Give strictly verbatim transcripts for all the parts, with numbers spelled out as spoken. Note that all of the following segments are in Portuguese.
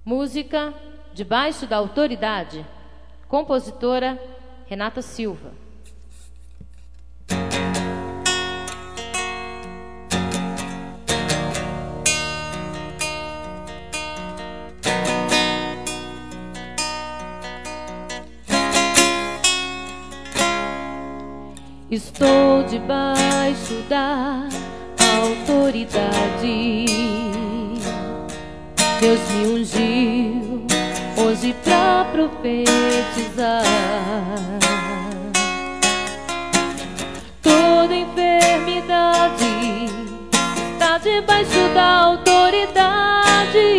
Música Debaixo da Autoridade. Compositora Renata Silva. Estou debaixo da autoridade. Deus me ungiu hoje pra profetizar. Toda enfermidade está debaixo da autoridade.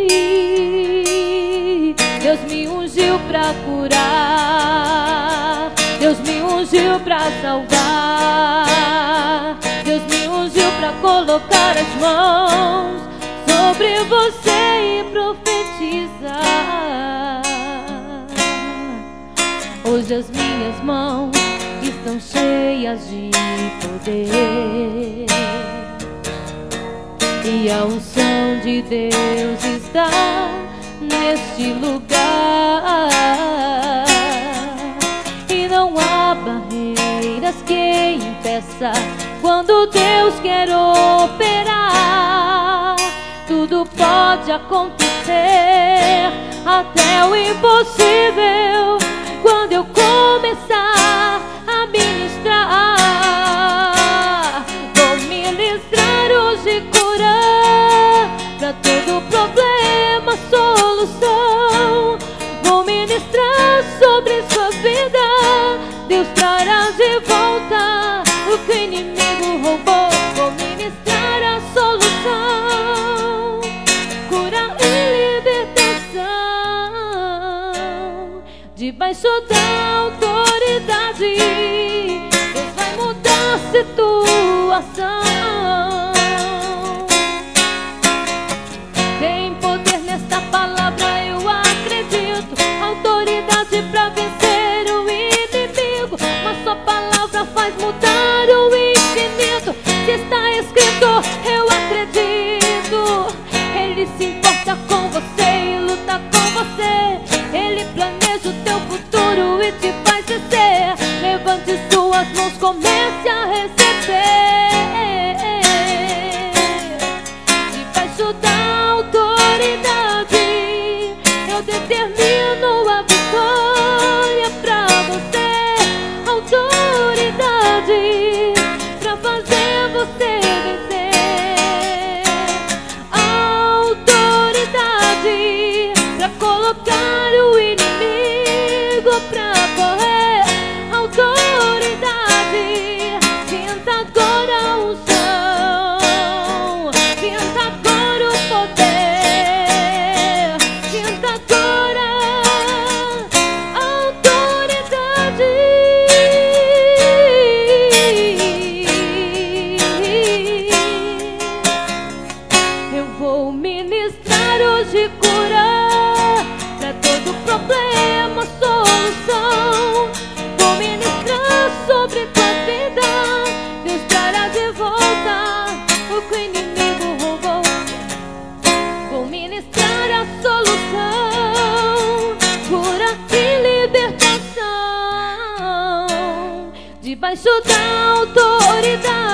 Deus me ungiu pra curar. Deus me ungiu pra salvar. Deus me ungiu pra colocar as mãos sobre você e profetizar. Hoje as minhas mãos estão cheias de poder e a unção de Deus está neste lugar. E não há barreiras que impeça quando Deus quer operar. Tudo pode acontecer, até o impossível, quando eu começar a ministrar. Vou ministrar hoje cura pra todo problema, solução. Vou ministrar sobre sua vida. Deus trará de volta o que o inimigo roubou. Vou ministrar a solução, cura e libertação. Debaixo da autoridade, Deus vai mudar a situação. Tem poder nesta palavra, eu acredito. Autoridade pra vencer o inimigo. Mas sua palavra faz mudar o infinito. Se está escrito, eu acredito. Ele se importa com você e luta com você. Ele planeja o teu futuro e te faz vencer. Levante suas mãos, comece a receber. Debaixo da autoridade, eu determino a vitória pra você. Autoridade pra fazer você vencer. Autoridade pra colocar o inimigo pra correr. Autoridade, sinta agora a unção, sinta agora o poder, sinta agora a autoridade. Eu vou ministrar hoje cura pra todo problema, solução. Vou ministrar sobre tua vida. Deus trará de volta o que o inimigo roubou. Vou ministrar a solução, cura e libertação. Debaixo da autoridade,